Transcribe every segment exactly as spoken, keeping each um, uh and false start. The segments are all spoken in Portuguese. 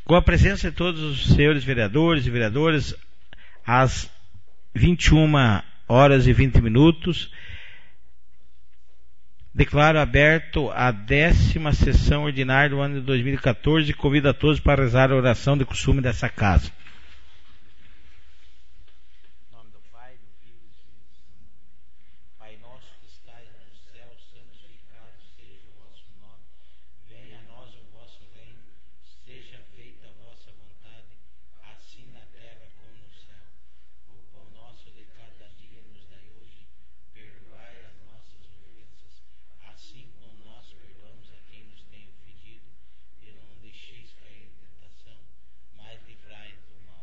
Com a presença de todos os senhores vereadores e vereadoras, às vinte e uma horas e vinte minutos, declaro aberto a décima sessão ordinária do ano de dois mil e quatorze e convido a todos para rezar a oração de costume dessa casa. Em nome do Pai, do Filho e do Espírito Santo. Pai nosso que estais no céu, santificado seja o vosso nome. Venha a nós o vosso reino, seja feita a vossa vontade, assim na terra como no céu. O pão nosso de cada dia nos dai hoje, perdoai as nossas ofensas, assim como nós perdoamos a quem nos tem ofendido, e não deixeis cair em tentação, mas livrai-nos do mal.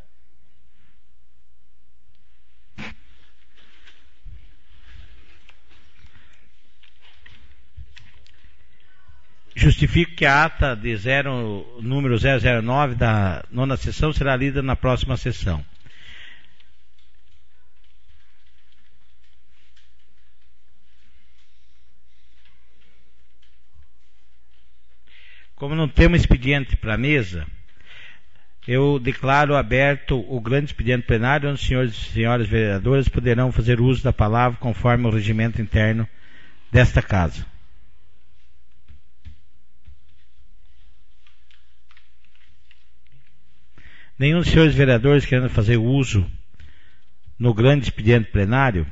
Justifico que a ata de zero, número zero zero nove da nona sessão será lida na próxima sessão. Como não temos expediente para a mesa, eu declaro aberto o grande expediente plenário, onde os senhores e senhoras vereadores poderão fazer uso da palavra conforme o regimento interno desta casa. Nenhum dos senhores vereadores querendo fazer uso no grande expediente plenário.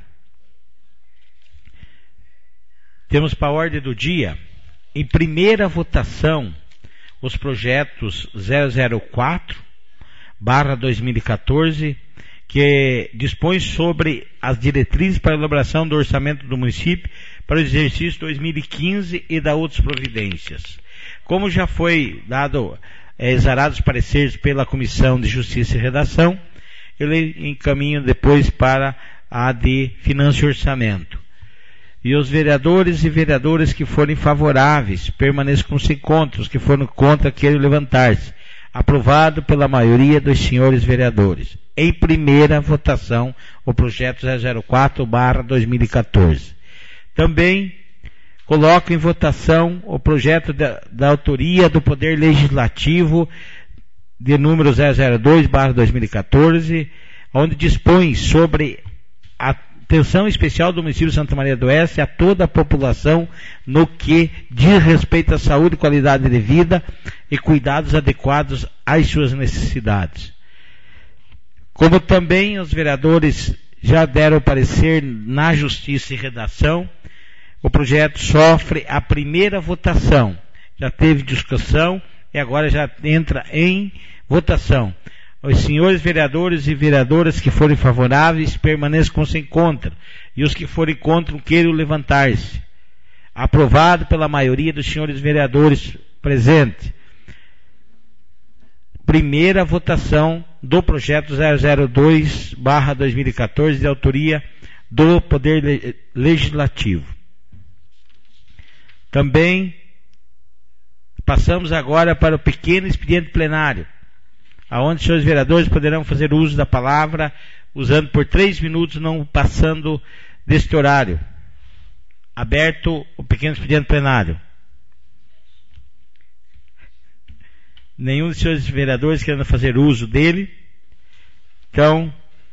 Temos para a ordem do dia, em primeira votação, os projetos zero zero quatro barra dois mil e quatorze, que dispõe sobre as diretrizes para a elaboração do orçamento do município para o exercício dois mil e quinze e da outras providências. Como já foi dado é, exarados pareceres pela Comissão de Justiça e Redação, eu encaminho depois para a de Finanças e Orçamento. E os vereadores e vereadoras que forem favoráveis permaneçam como se encontram, os que foram contra queiram levantar-se. Aprovado pela maioria dos senhores vereadores. Em primeira votação, o projeto zero zero quatro barra dois mil e quatorze. Também coloco em votação o projeto da, da autoria do Poder Legislativo de número zero zero dois barra dois mil e quatorze, onde dispõe sobre a atenção especial do município de Santa Maria do Oeste a toda a população no que diz respeito à saúde, qualidade de vida e cuidados adequados às suas necessidades. Como também os vereadores já deram parecer na Justiça e Redação, o projeto sofre a primeira votação. Já teve discussão e agora já entra em votação. Os senhores vereadores e vereadoras que forem favoráveis permaneçam como se encontram, e os que forem contra queiram levantar-se. Aprovado pela maioria dos senhores vereadores presentes. Primeira votação do projeto zero zero dois barra dois mil e quatorze, de autoria do Poder Legislativo. Também passamos agora para o pequeno expediente plenário, aonde os senhores vereadores poderão fazer uso da palavra, usando por três minutos, não passando deste horário. Aberto o pequeno expediente plenário. Nenhum dos senhores vereadores querendo fazer uso dele. Então,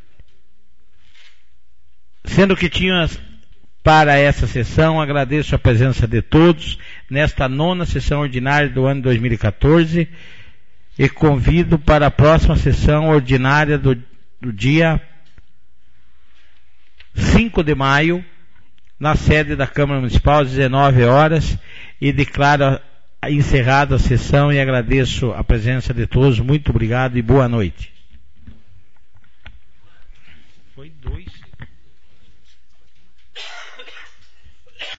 sendo que tinha para essa sessão, agradeço a presença de todos nesta nona sessão ordinária do ano dois mil e quatorze. E convido para a próxima sessão ordinária do, do dia cinco de maio, na sede da Câmara Municipal, às dezenove horas, e declaro encerrada a sessão e agradeço a presença de todos. Muito obrigado e boa noite.